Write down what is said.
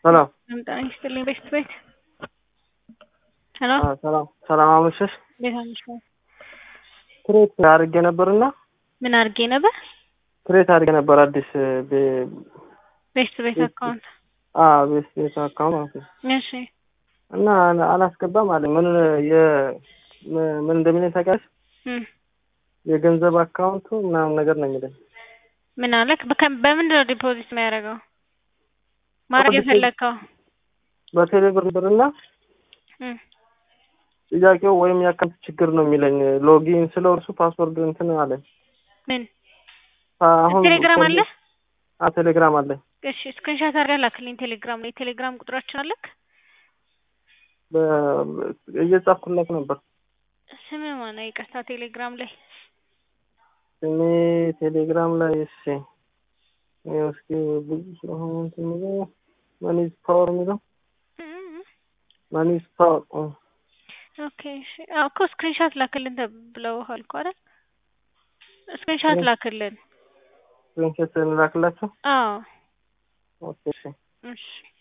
ሰላም ጤና ይስጥልኝ ቤት ሄሎ ሰላም አመሸሽ። እንዴት አመሸህ? ክሬት አድርጌ ነበርና ምን አድርጌ ነበር? ክሬት አድርጌ ነበር አዲስ ቤት አካውንት ቤት አካውንት ማለት ነው። እሺ እና አላስገባም አለኝ። ምን እንደሚለኝ ታውቂያለሽ? የገንዘብ አካውንቱ ምናምን ነገር ነው የሚለኝ። ምን አለክ? በምንድን ነው ዲፖዚት የሚያደርገው? ማድረግ የፈለከው በቴሌብር ብርና ጥያቄው ወይም የአካውንት ችግር ነው የሚለኝ። ሎጊን ስለው እርሱ ፓስወርድ እንትን አለ። ምን አሁን ቴሌግራም አለ? ቴሌግራም አለ። እሺ ስክሪንሾት አድርገህ ላክልኝ። ቴሌግራም ላይ ቴሌግራም ቁጥራችን አለክ? እየጻፍኩለት ነበር። ስምህ ማን ነው? ይቅርታ ቴሌግራም ላይ ስሜ ቴሌግራም ላይ እሺ እስኪ ብዙ ስለሆነ እንትን የሚለው ማኒዝ ፓወር የሚለው ማኒዝ ፓወር ኦኬ እሺ እኮ ስክሪንሾት ላክልን ብለውሃል እኮ አይደል? ስክሪንሾት ላክልን። ስክሪንሾት ላክላችሁ? አዎ ኦኬ እሺ እሺ